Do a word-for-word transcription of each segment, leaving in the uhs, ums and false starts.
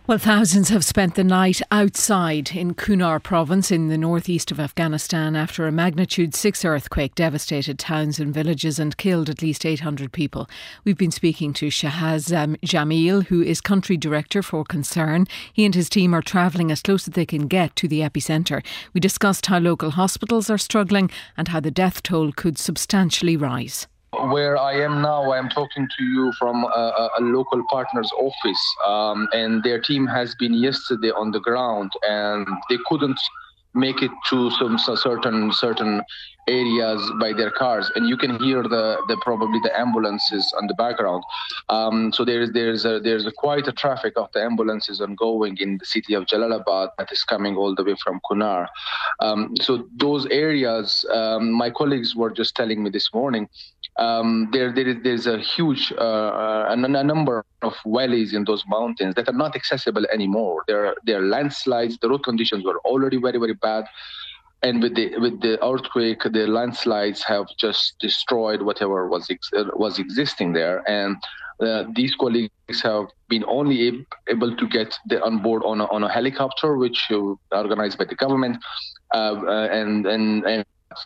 Well, thousands have spent the night outside in Kunar province in the northeast of Afghanistan after a magnitude six earthquake devastated towns and villages and killed at least eight hundred people. We've been speaking to Shahaz Jamil, who is country director for Concern. He and his team are travelling as close as they can get to the epicentre. We discussed how local hospitals are struggling and how the death toll could substantially rise. Where I am now, I am talking to you from a, a local partner's office, um, and their team has been yesterday on the ground, and they couldn't make it to some certain certain areas by their cars, and you can hear the, the probably the ambulances on the background. Um, so there's there's a, there's a quite a traffic of the ambulances ongoing in the city of Jalalabad that is coming all the way from Kunar. Um, so those areas, um, my colleagues were just telling me this morning. Um, there, there is there's a huge uh, a, a number of valleys in those mountains that are not accessible anymore. There are, there are landslides. The road conditions were already very, very bad. And with the with the earthquake, the landslides have just destroyed whatever was ex- was existing there. And uh, these colleagues have been only ab- able to get the, on board on a, on a helicopter, which is organized by the government, uh, uh, and and and.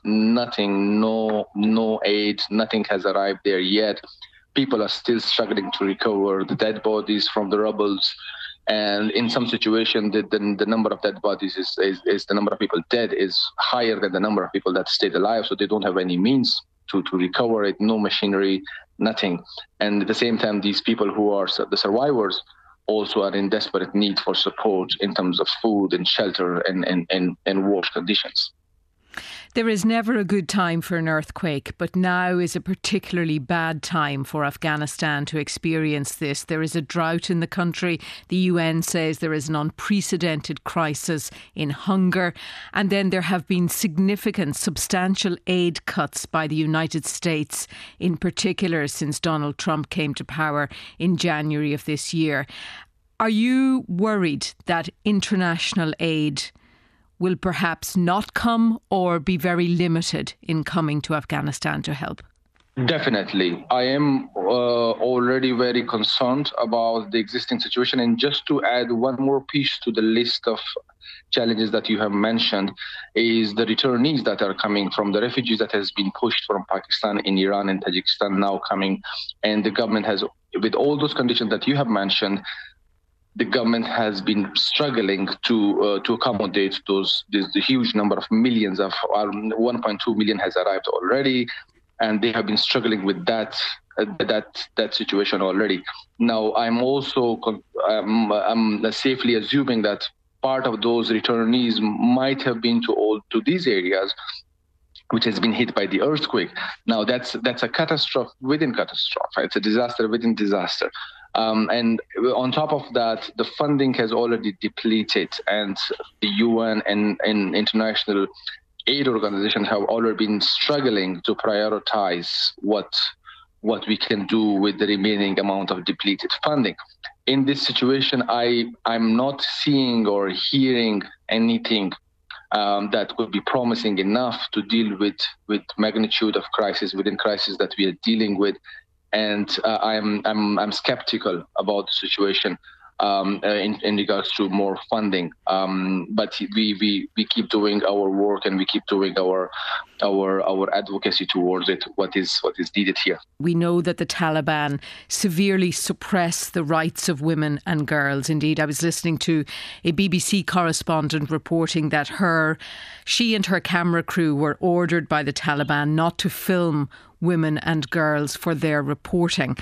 Nothing, no, no aid, nothing has arrived there yet. People are still struggling to recover the dead bodies from the rubbles, and in some situations, the, the the number of dead bodies is, is is the number of people dead is higher than the number of people that stayed alive. So they don't have any means to to recover it, no machinery, nothing. And at the same time, these people who are the survivors also are in desperate need for support in terms of food and shelter and and and, and wash conditions. There is never a good time for an earthquake, but now is a particularly bad time for Afghanistan to experience this. There is a drought in the country. The U N says there is an unprecedented crisis in hunger. And then there have been significant, substantial aid cuts by the United States, in particular since Donald Trump came to power in January of this year. Are you worried that international aid will perhaps not come or be very limited in coming to Afghanistan to help? Definitely. I am uh, already very concerned about the existing situation. And just to add one more piece to the list of challenges that you have mentioned is the returnees that are coming from the refugees that has been pushed from Pakistan in Iran and Tajikistan now coming. And the government has, with all those conditions that you have mentioned, the government has been struggling to uh, to accommodate those this, the huge number of millions of uh, one point two million has arrived already, and they have been struggling with that uh, that that situation already. Now, I'm also um, I'm safely assuming that part of those returnees might have been to all to these areas, which has been hit by the earthquake. Now, that's that's a catastrophe within catastrophe. It's a disaster within disaster. Um, and on top of that, the funding has already depleted, and the U N and, and international aid organizations have already been struggling to prioritize what what we can do with the remaining amount of depleted funding. In this situation, I, I'm not seeing or hearing anything um, that could be promising enough to deal with, with magnitude of crisis within crisis that we are dealing with. And uh, I'm I'm I'm skeptical about the situation um, uh, in, in regards to more funding. Um, but we, we we keep doing our work and we keep doing our our our advocacy towards it. What is what is needed here? We know that the Taliban severely suppress the rights of women and girls. Indeed, I was listening to a B B C correspondent reporting that her she and her camera crew were ordered by the Taliban not to film women and girls for their reporting.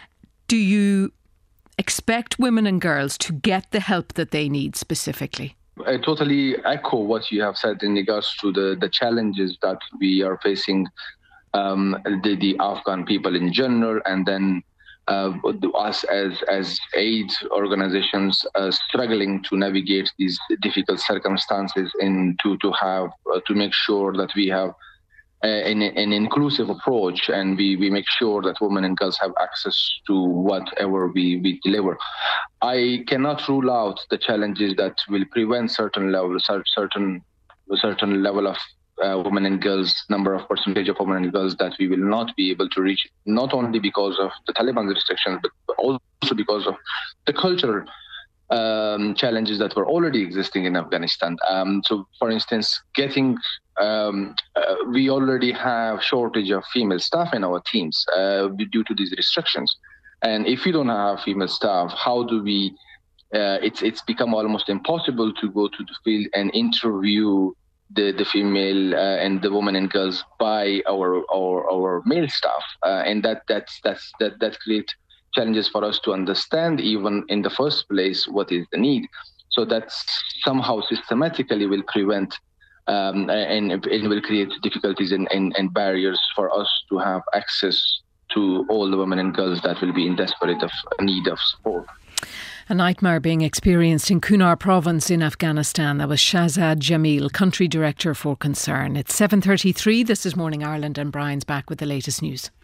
Do you expect women and girls to get the help that they need specifically? I totally echo what you have said in regards to the, the challenges that we are facing, um, the, the Afghan people in general, and then uh, us as as aid organizations uh, struggling to navigate these difficult circumstances and to, to have uh, to make sure that we have An, an inclusive approach, and we, we make sure that women and girls have access to whatever we, we deliver. I cannot rule out the challenges that will prevent certain levels, certain certain level of uh, women and girls, number of percentage of women and girls that we will not be able to reach, not only because of the Taliban restrictions, but also because of the cultural um, challenges that were already existing in Afghanistan. Um, so, for instance, getting um, uh, we already have shortage of female staff in our teams uh, due to these restrictions. And if you don't have female staff, how do we? Uh, it's it's become almost impossible to go to the field and interview the the female uh, and the women and girls by our our, our male staff, uh, and that that's that's that that creates challenges for us to understand even in the first place what is the need. So that somehow systematically will prevent um, and it will create difficulties and, and, and barriers for us to have access to all the women and girls that will be in desperate of need of support. A nightmare being experienced in Kunar province in Afghanistan. That was Shahzad Jamil, Country Director for Concern. It's seven thirty-three. This is Morning Ireland and Brian's back with the latest news.